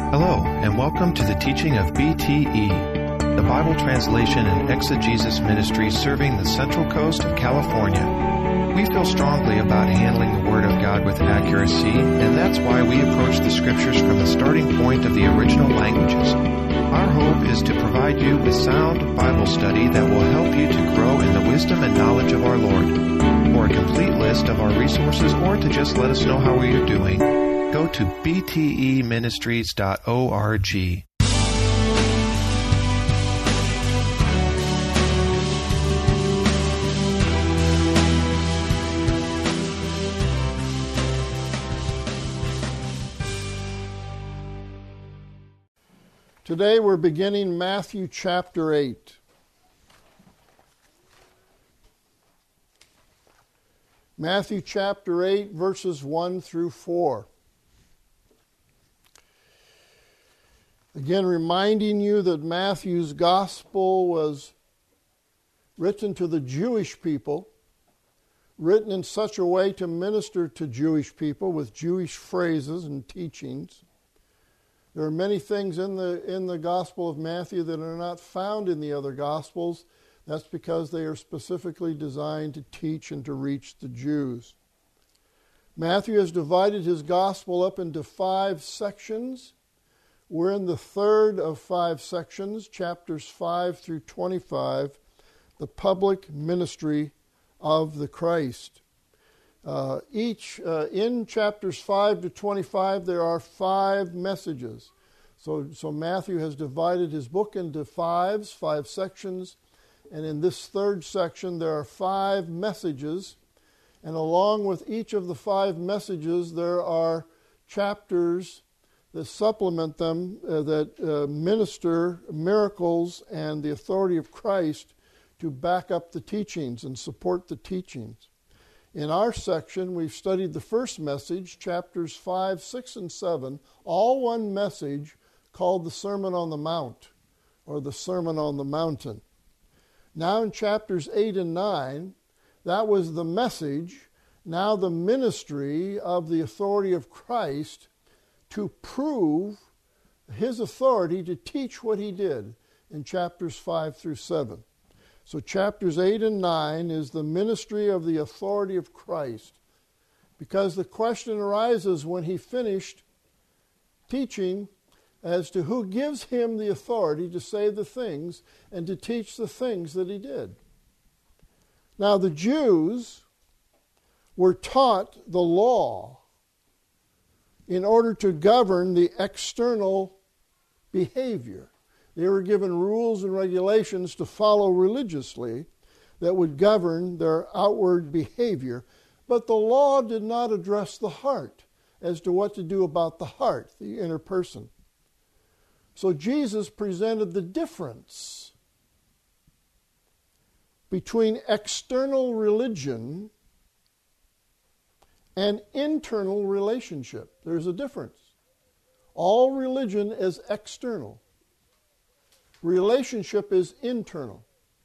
Hello, and welcome to the teaching of BTE, the Bible Translation and Exegesis Ministry serving the Central Coast of California. We feel strongly about handling the Word of God with accuracy, and that's why we approach the Scriptures from the starting point of the original languages. Our hope is to provide you with sound Bible study that will help you to grow in the wisdom and knowledge of our Lord. For a complete list of our resources or to just let us know how we are doing, go to bteministries.org. Today we're beginning Matthew chapter 8. Matthew chapter 8, verses 1 through 4. Again, reminding you that Matthew's gospel was written to the Jewish people, written in such a way to minister to Jewish people with Jewish phrases and teachings. There are many things in the Gospel of Matthew that are not found in the other Gospels. That's because they are specifically designed to teach and to reach the Jews. Matthew has divided his Gospel up into 5 sections. We're in the third of 5 sections, chapters 5 through 25, the public ministry of the Christ. In chapters 5 to 25, there are 5 messages. So Matthew has divided his book into 5 sections, and in this third section there are 5 messages, and along with each of the 5 messages there are chapters that supplement them, that minister miracles and the authority of Christ to back up the teachings and support the teachings. In our section, we've studied the first message, chapters 5, 6, and 7, all one message called the Sermon on the Mount, or the Sermon on the Mountain. Now in chapters 8 and 9, that was the message, now the ministry of the authority of Christ to prove his authority to teach what he did in chapters 5 through 7. So chapters 8 and 9 is the ministry of the authority of Christ, because the question arises when he finished teaching as to who gives him the authority to say the things and to teach the things that he did. Now the Jews were taught the law in order to govern the external behavior. They were given rules and regulations to follow religiously that would govern their outward behavior. But the law did not address the heart as to what to do about the heart, the inner person. So Jesus presented the difference between external religion and internal relationship. There's a difference. All religion is external. Relationship is internal.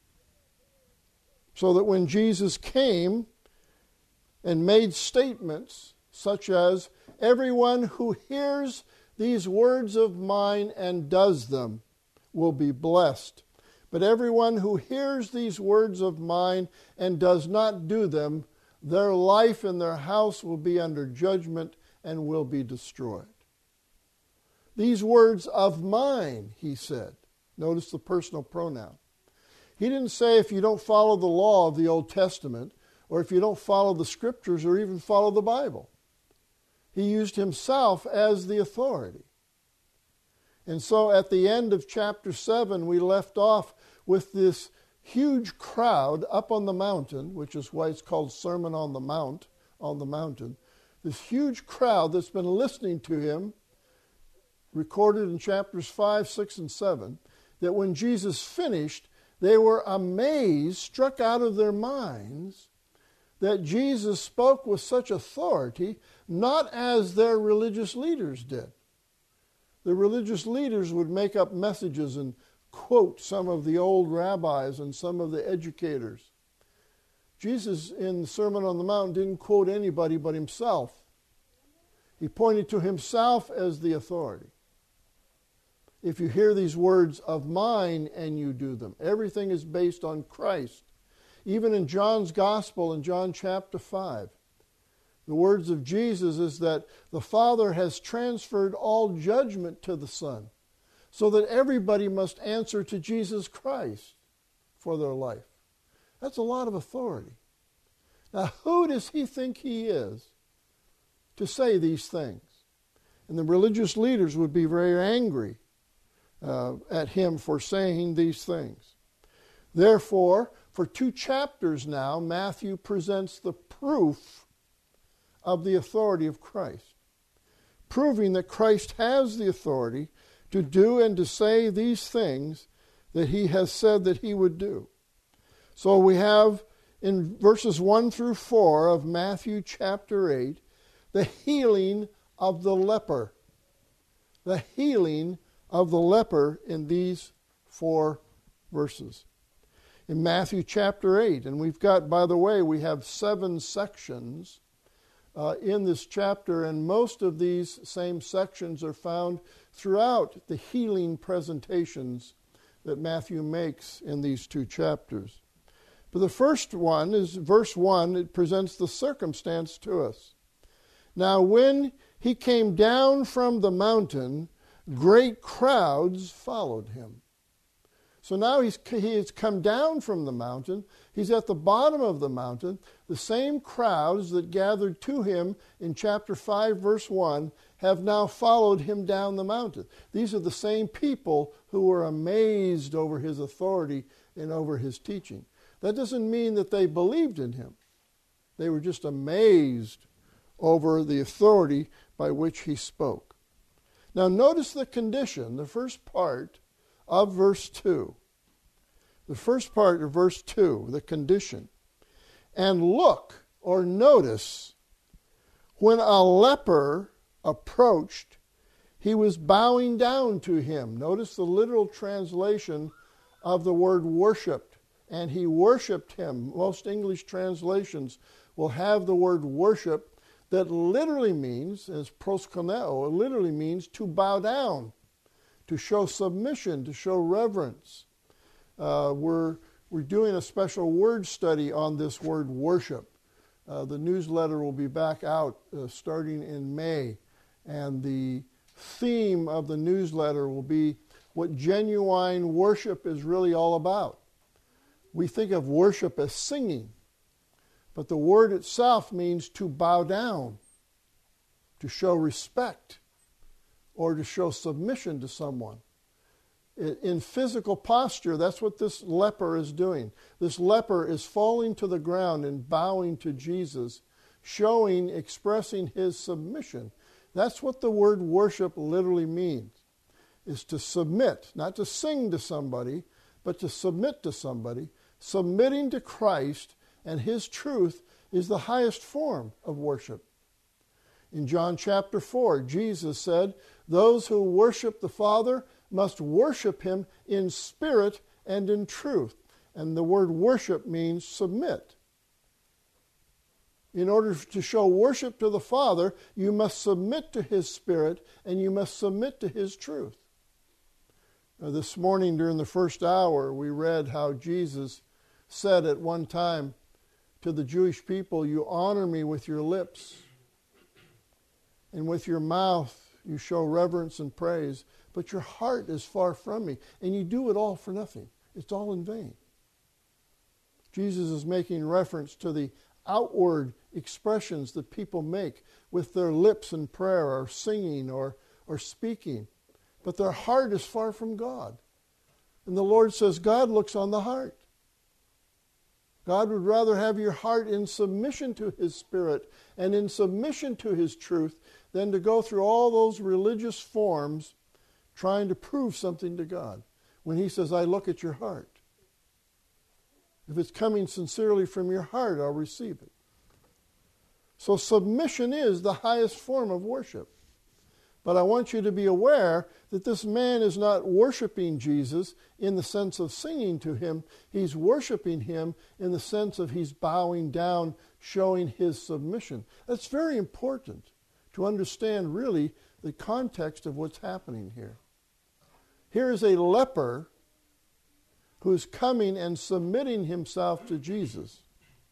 So that when Jesus came and made statements such as, everyone who hears these words of mine and does them will be blessed. But everyone who hears these words of mine and does not do them, their life and their house will be under judgment and will be destroyed. These words of mine, he said. Notice the personal pronoun. He didn't say if you don't follow the law of the Old Testament, or if you don't follow the Scriptures, or even follow the Bible. He used himself as the authority. And so at the end of chapter 7, we left off with this huge crowd up on the mountain, which is why it's called Sermon on the Mountain. This huge crowd that's been listening to him, recorded in chapters 5, 6, and 7, that when Jesus finished, they were amazed, struck out of their minds, that Jesus spoke with such authority, not as their religious leaders did. The religious leaders would make up messages and quote some of the old rabbis and some of the educators. Jesus, in the Sermon on the Mount, didn't quote anybody but himself. He pointed to himself as the authority. if you hear these words of mine and you do them. Everything is based on Christ. Even in John's Gospel, in John chapter 5, the words of Jesus is that the Father has transferred all judgment to the Son, so that everybody must answer to Jesus Christ for their life. That's a lot of authority. Now, who does he think he is to say these things? And the religious leaders would be very angry at him for saying these things. Therefore, for 2 chapters now, Matthew presents the proof of the authority of Christ, proving that Christ has the authority to do and to say these things that he has said that he would do. So we have in verses 1 through 4 of Matthew chapter 8, the healing of the leper. The healing of the leper in these 4 verses. In Matthew chapter 8, and we've got, by the way, we have 7 sections in this chapter, and most of these same sections are found throughout the healing presentations that Matthew makes in these 2 chapters. But the first one is verse 1. It presents the circumstance to us. Now when he came down from the mountain, great crowds followed him. So now he has come down from the mountain. He's at the bottom of the mountain. The same crowds that gathered to him in chapter 5, verse 1, have now followed him down the mountain. These are the same people who were amazed over his authority and over his teaching. That doesn't mean that they believed in him. They were just amazed over the authority by which he spoke. Now notice the condition, the first part of verse 2. The first part of verse 2, the condition. And look, or notice, when a leper approached, he was bowing down to him. Notice the literal translation of the word worshipped. And he worshipped him. Most English translations will have the word worship that literally means, as proskuneo, it literally means to bow down, to show submission, to show reverence. We're doing a special word study on this word worship. The newsletter will be back out starting in May, and the theme of the newsletter will be what genuine worship is really all about. We think of worship as singing, but the word itself means to bow down, to show respect, or to show submission to someone. In physical posture, that's what this leper is doing. This leper is falling to the ground and bowing to Jesus, showing, expressing his submission. That's what the word worship literally means, is to submit, not to sing to somebody, but to submit to somebody. Submitting to Christ and his truth is the highest form of worship. In John chapter 4, Jesus said, "Those who worship the Father must worship him in spirit and in truth." And the word worship means submit. In order to show worship to the Father, you must submit to his spirit and you must submit to his truth. This morning during the first hour, we read how Jesus said at one time to the Jewish people, "You honor me with your lips, and with your mouth you show reverence and praise, but your heart is far from me, and you do it all for nothing. It's all in vain." Jesus is making reference to the outward expressions that people make with their lips in prayer or singing or speaking, but their heart is far from God. And the Lord says God looks on the heart. God would rather have your heart in submission to his spirit and in submission to his truth than to go through all those religious forms trying to prove something to God. When he says, "I look at your heart." If it's coming sincerely from your heart, I'll receive it. So submission is the highest form of worship. But I want you to be aware that this man is not worshiping Jesus in the sense of singing to him. He's worshiping him in the sense of he's bowing down, showing his submission. That's very important to understand really the context of what's happening here. Here is a leper who's coming and submitting himself to Jesus.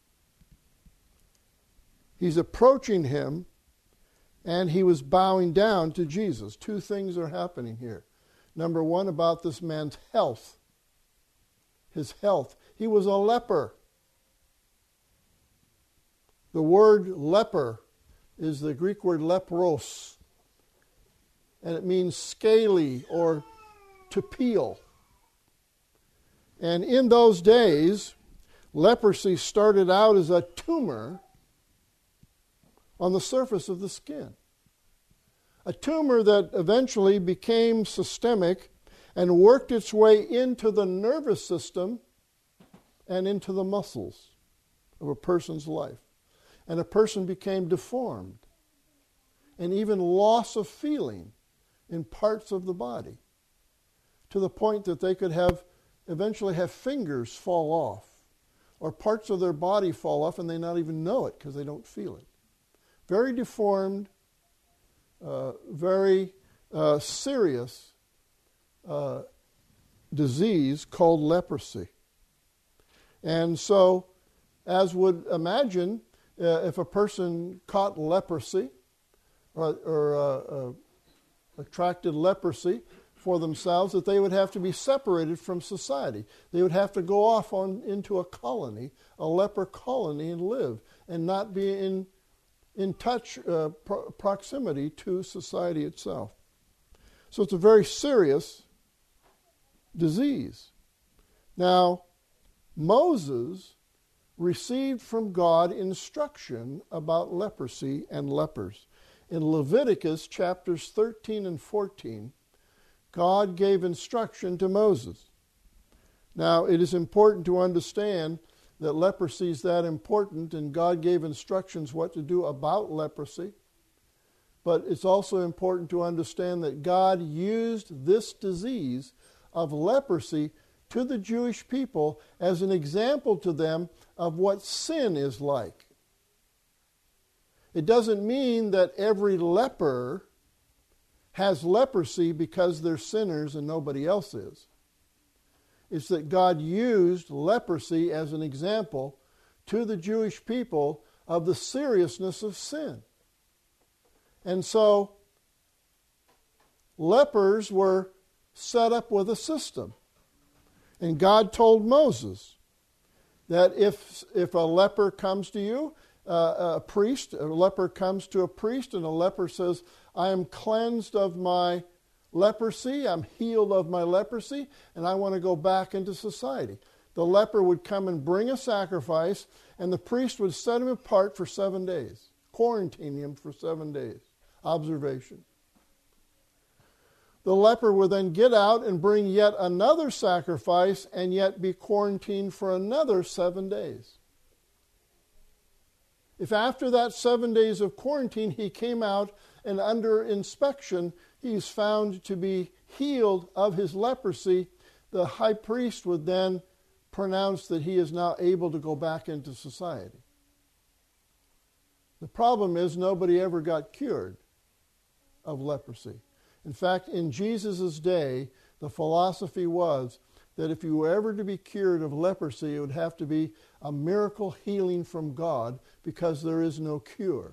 He's approaching him, and he was bowing down to Jesus. Two things are happening here. Number one, about this man's health. His health. He was a leper. The word leper is the Greek word lepros, and it means scaly or to peel. And in those days, leprosy started out as a tumor on the surface of the skin. A tumor that eventually became systemic and worked its way into the nervous system and into the muscles of a person's life. And a person became deformed and even loss of feeling in parts of the body, to the point that they could eventually have fingers fall off or parts of their body fall off and they not even know it because they don't feel it. Very deformed, very serious disease called leprosy. And so, as would imagine, if a person caught leprosy or attracted leprosy for themselves, that they would have to be separated from society. They would have to go off into a colony, a leper colony, and live and not be in touch, proximity to society itself. So it's a very serious disease. Now, Moses received from God instruction about leprosy and lepers. In Leviticus chapters 13 and 14, God gave instruction to Moses. Now, it is important to understand that leprosy is that important, and God gave instructions what to do about leprosy. But it's also important to understand that God used this disease of leprosy to the Jewish people as an example to them of what sin is like. It doesn't mean that every leper has leprosy because they're sinners and nobody else is. It's that God used leprosy as an example to the Jewish people of the seriousness of sin. And so, lepers were set up with a system. And God told Moses that if a leper comes to you, a leper comes to a priest, and a leper says, I am cleansed of my leprosy, I'm healed of my leprosy, and I want to go back into society. The leper would come and bring a sacrifice, and the priest would set him apart for 7 days, quarantine him for 7 days, observation. The leper would then get out and bring yet another sacrifice and yet be quarantined for another 7 days. If after that 7 days of quarantine he came out and under inspection he is found to be healed of his leprosy, the high priest would then pronounce that he is now able to go back into society. The problem is nobody ever got cured of leprosy. In fact, in Jesus' day, the philosophy was that if you were ever to be cured of leprosy, it would have to be a miracle healing from God, because there is no cure.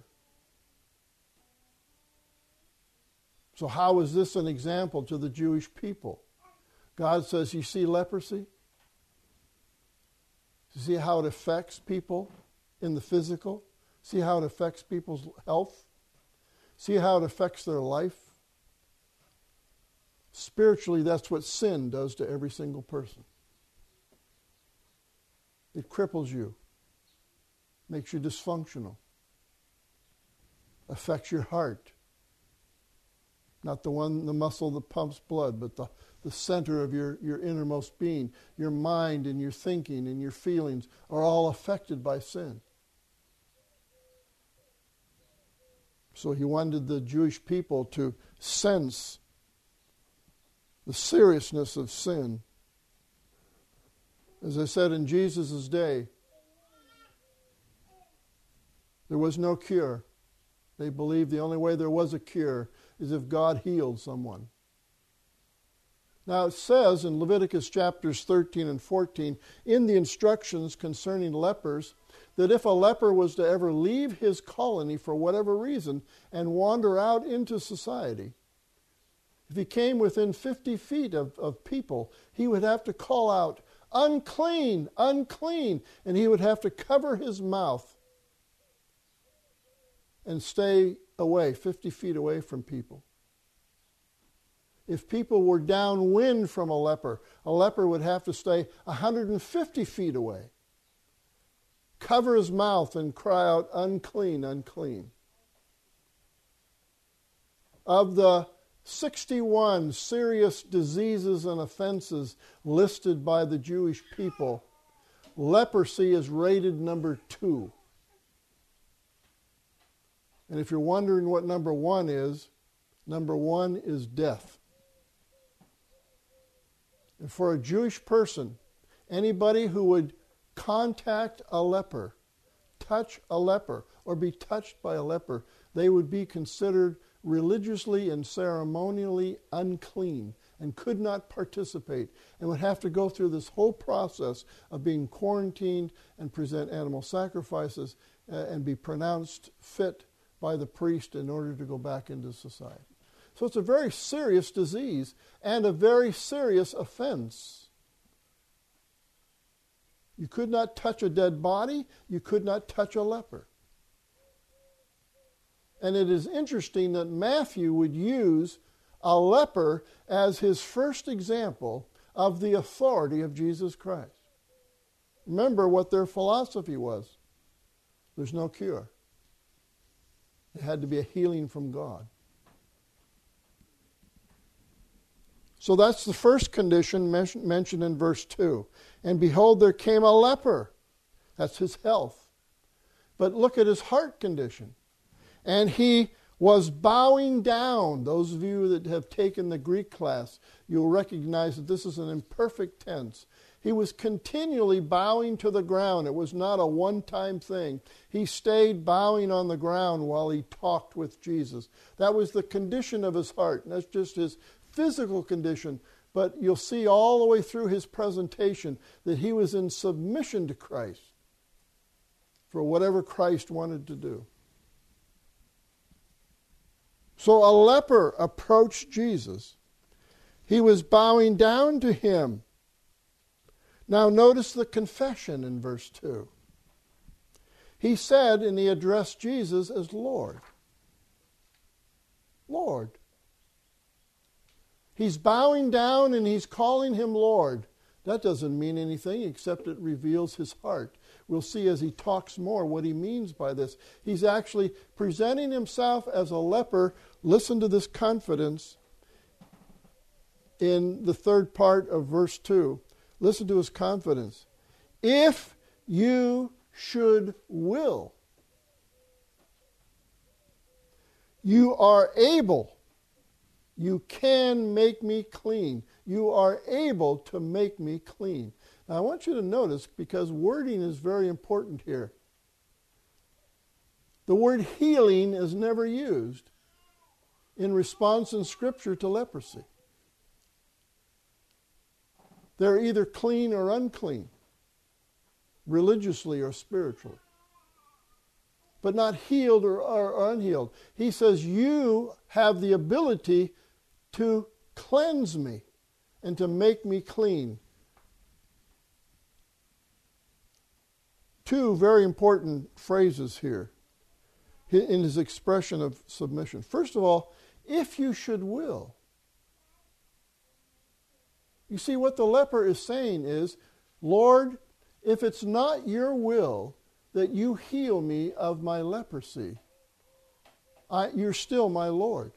So how is this an example to the Jewish people? God says, you see leprosy? You see how it affects people in the physical? See how it affects people's health? See how it affects their life? Spiritually, that's what sin does to every single person. It cripples you, makes you dysfunctional, affects your heart. Not the muscle that pumps blood, but the center of your innermost being. Your mind and your thinking and your feelings are all affected by sin. So he wanted the Jewish people to sense the seriousness of sin. As I said, in Jesus' day, there was no cure. They believed the only way there was a cure is if God healed someone. Now it says in Leviticus chapters 13 and 14, in the instructions concerning lepers, that if a leper was to ever leave his colony for whatever reason and wander out into society, if he came within 50 feet of people, he would have to call out, unclean, unclean, and he would have to cover his mouth and stay away, 50 feet away from people. If people were downwind from a leper would have to stay 150 feet away, cover his mouth and cry out, unclean, unclean. Of the 61 serious diseases and offenses listed by the Jewish people, leprosy is rated number 2. And if you're wondering what number 1 is death. And for a Jewish person, anybody who would contact a leper, touch a leper, or be touched by a leper, they would be considered religiously and ceremonially unclean and could not participate and would have to go through this whole process of being quarantined and present animal sacrifices and be pronounced fit by the priest in order to go back into society. So it's a very serious disease and a very serious offense. You could not touch a dead body. You could not touch a leper. And it is interesting that Matthew would use a leper as his first example of the authority of Jesus Christ. Remember what their philosophy was. There's no cure. It had to be a healing from God. So that's the first condition mentioned in verse 2. And behold, there came a leper. That's his health. But look at his heart condition. And he was bowing down. Those of you that have taken the Greek class, you'll recognize that this is an imperfect tense. He was continually bowing to the ground. It was not a one-time thing. He stayed bowing on the ground while he talked with Jesus. That was the condition of his heart. And that's just his physical condition. But you'll see all the way through his presentation that he was in submission to Christ for whatever Christ wanted to do. So a leper approached Jesus. He was bowing down to him. Now notice the confession in verse 2. He said, and he addressed Jesus as Lord. Lord. He's bowing down and he's calling him Lord. That doesn't mean anything except it reveals his heart. We'll see as he talks more what he means by this. He's actually presenting himself as a leper. Listen to this confidence in the third part of verse 2. Listen to his confidence. If you should will, you are able. You can make me clean. You are able to make me clean. Now I want you to notice, because wording is very important here. The word healing is never used in response in Scripture to leprosy. They're either clean or unclean, religiously or spiritually, but not healed or unhealed. He says, you have the ability to cleanse me and to make me clean. Two very important phrases here in his expression of submission. First of all, if you should will. You see, what the leper is saying is, Lord, if it's not your will that you heal me of my leprosy, you're still my Lord.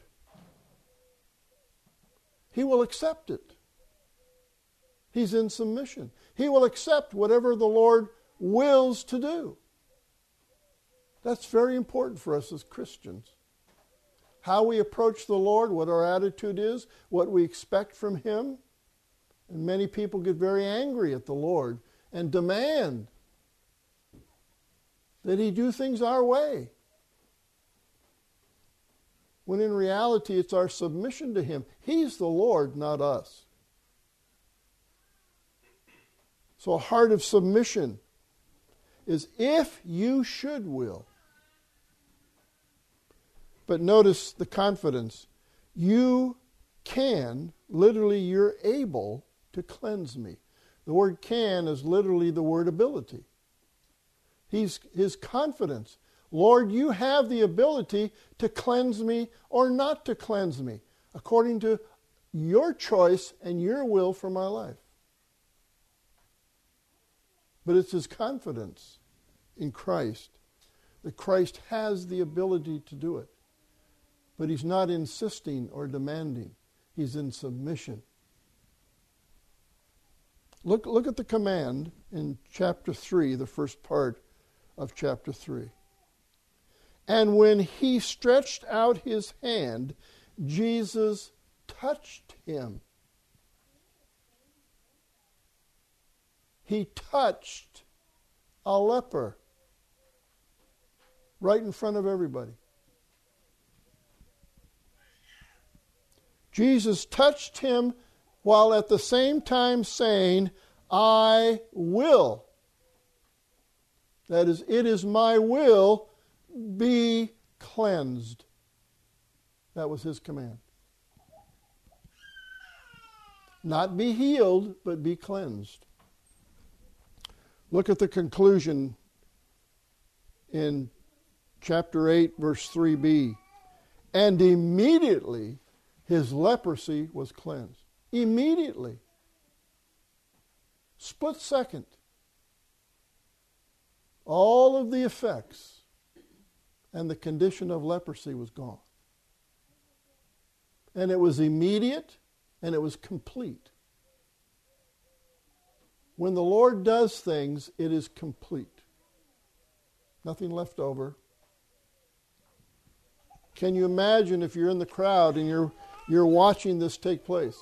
He will accept it. He's in submission. He will accept whatever the Lord wills to do. That's very important for us as Christians. How we approach the Lord, what our attitude is, what we expect from Him. And many people get very angry at the Lord and demand that He do things our way. When in reality, it's our submission to Him. He's the Lord, not us. So a heart of submission is if you should will. But notice the confidence. You can, literally you're able to cleanse me. The word can is literally the word ability. His confidence. Lord, you have the ability to cleanse me or not to cleanse me, according to your choice and your will for my life. But it's his confidence in Christ, that Christ has the ability to do it. But he's not insisting or demanding. He's in submission. Look at the command in chapter 3, the first part of chapter 3. And when he stretched out his hand, Jesus touched him. He touched a leper right in front of everybody. Jesus touched him while at the same time saying, I will. That is, it is my will, be cleansed. That was his command. Not be healed, but be cleansed. Look at the conclusion in chapter 8, verse 3b. And immediately his leprosy was cleansed. Immediately. Split second. All of the effects and the condition of leprosy was gone. And it was immediate and it was complete. When the Lord does things, it is complete. Nothing left over. Can you imagine if you're in the crowd and you're watching this take place?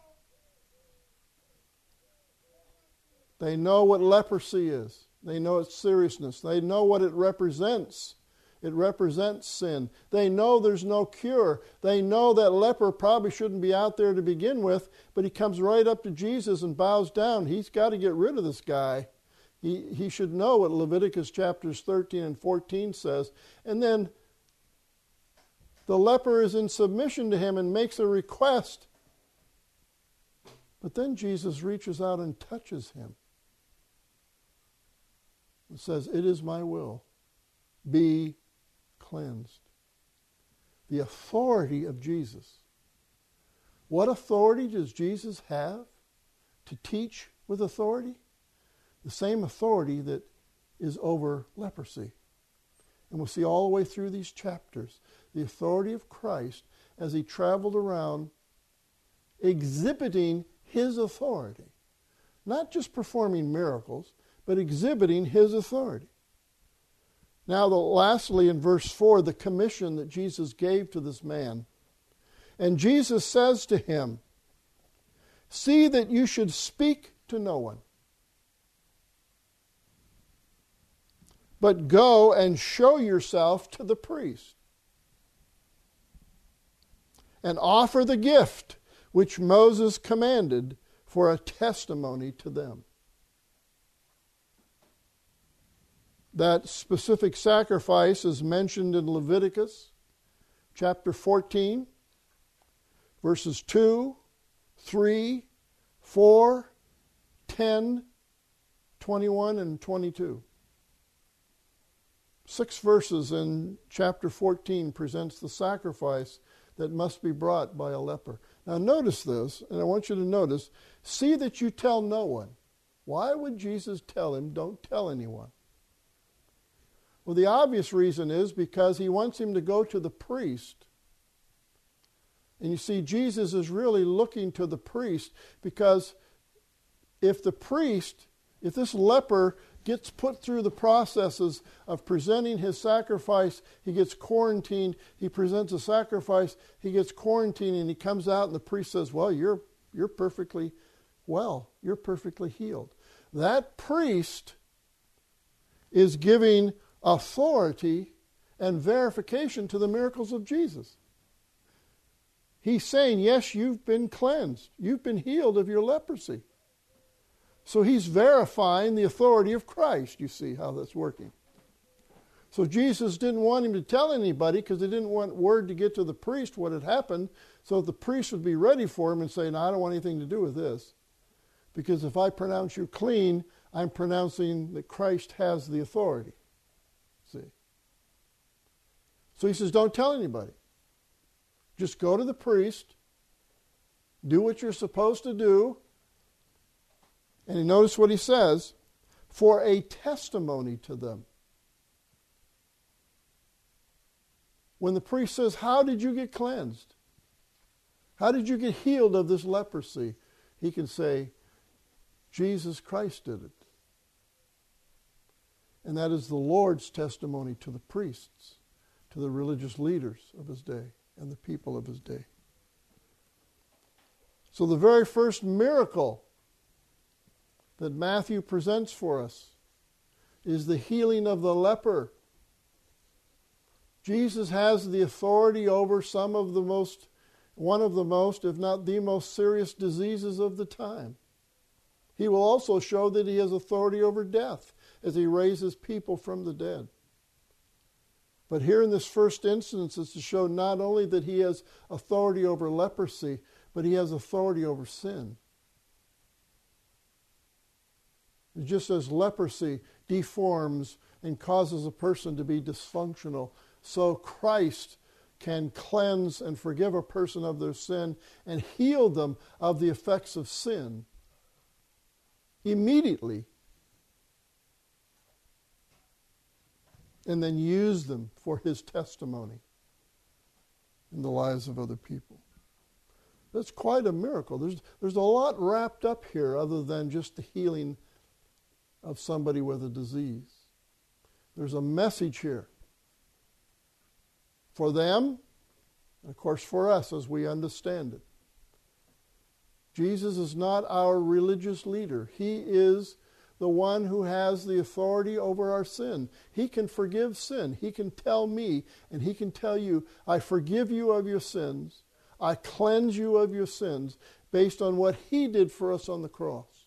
They know what leprosy is. They know its seriousness. They know what it represents. It represents sin. They know there's no cure. They know that leper probably shouldn't be out there to begin with, but he comes right up to Jesus and bows down. He's got to get rid of this guy. He should know what Leviticus chapters 13 and 14 says. And then the leper is in submission to him and makes a request. But then Jesus reaches out and touches him. It says, it is my will. Be cleansed. The authority of Jesus. What authority does Jesus have to teach with authority? The same authority that is over leprosy. And we'll see all the way through these chapters the authority of Christ as he traveled around exhibiting his authority. Not just performing miracles, but exhibiting his authority. Now, lastly, in verse 4, the commission that Jesus gave to this man. And Jesus says to him, see that you should speak to no one, but go and show yourself to the priest, and offer the gift which Moses commanded for a testimony to them. That specific sacrifice is mentioned in Leviticus chapter 14, verses 2, 3, 4, 10, 21, and 22. 6 verses in chapter 14 presents the sacrifice that must be brought by a leper. Now notice this, and I want you to notice, see that you tell no one. Why would Jesus tell him, don't tell anyone? Well, the obvious reason is because he wants him to go to the priest. And you see, Jesus is really looking to the priest because if this leper gets put through the processes of presenting his sacrifice, he gets quarantined, he presents a sacrifice, he gets quarantined, and he comes out and the priest says, well, you're perfectly well, you're perfectly healed. That priest is giving authority and verification to the miracles of Jesus. He's saying, yes, you've been cleansed. You've been healed of your leprosy. So he's verifying the authority of Christ. You see how that's working. So Jesus didn't want him to tell anybody because he didn't want word to get to the priest what had happened, so that the priest would be ready for him and say, no, I don't want anything to do with this. Because if I pronounce you clean, I'm pronouncing that Christ has the authority. See? So he says, don't tell anybody. Just go to the priest, do what you're supposed to do, and you notice what he says, for a testimony to them. When the priest says, how did you get cleansed? How did you get healed of this leprosy? He can say, Jesus Christ did it. And that is the Lord's testimony to the priests, to the religious leaders of his day and the people of his day. So the very first miracle that Matthew presents for us is the healing of the leper. Jesus has the authority over one of the most, if not the most serious diseases of the time. He will also show that he has authority over death as he raises people from the dead. But here in this first instance, it's to show not only that he has authority over leprosy, but he has authority over sin. Just as leprosy deforms and causes a person to be dysfunctional, so Christ can cleanse and forgive a person of their sin and heal them of the effects of sin immediately, and then use them for his testimony in the lives of other people. That's quite a miracle. There's a lot wrapped up here other than just the healing of somebody with a disease. There's a message here for them, and of course for us as we understand it. Jesus is not our religious leader. He is the one who has the authority over our sin. He can forgive sin. He can tell me and he can tell you, I forgive you of your sins. I cleanse you of your sins based on what he did for us on the cross.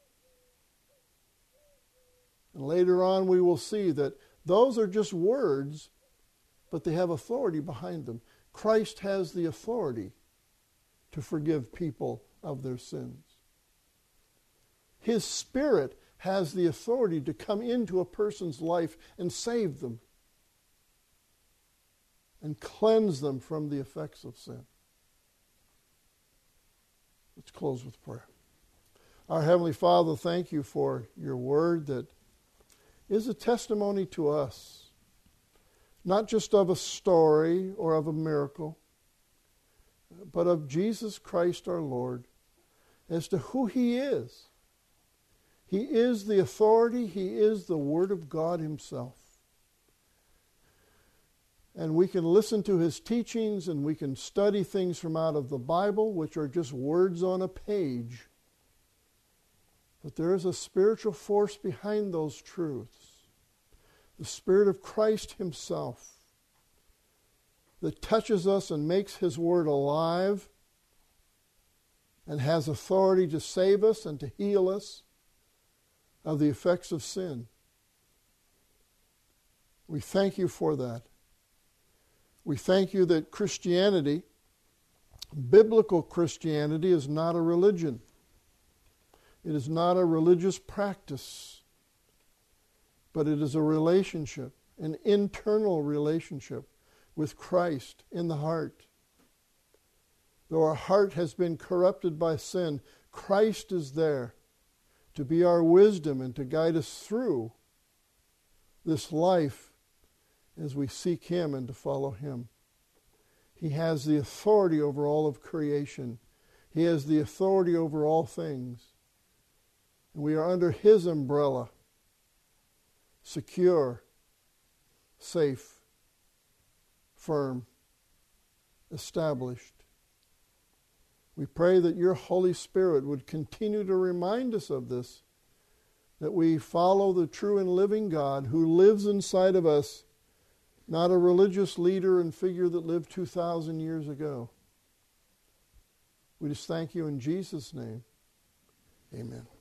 And later on we will see that those are just words, but they have authority behind them. Christ has the authority to forgive people of their sins. His Spirit has the authority to come into a person's life and save them and cleanse them from the effects of sin. Let's close with prayer. Our Heavenly Father, thank you for your word that is a testimony to us, not just of a story or of a miracle, but of Jesus Christ our Lord, as to who he is. He is the authority. He is the Word of God himself. And we can listen to his teachings and we can study things from out of the Bible, which are just words on a page. But there is a spiritual force behind those truths. The Spirit of Christ himself that touches us and makes his word alive and has authority to save us and to heal us of the effects of sin. We thank you for that. We thank you that Christianity, biblical Christianity, is not a religion. It is not a religious practice, but it is a relationship, an internal relationship with Christ in the heart. Though our heart has been corrupted by sin, Christ is there to be our wisdom and to guide us through this life as we seek him and to follow him. He has the authority over all of creation. He has the authority over all things. And we are under his umbrella, secure, safe, firm, established. We pray that your Holy Spirit would continue to remind us of this, that we follow the true and living God who lives inside of us, not a religious leader and figure that lived 2,000 years ago. We just thank you in Jesus' name. Amen.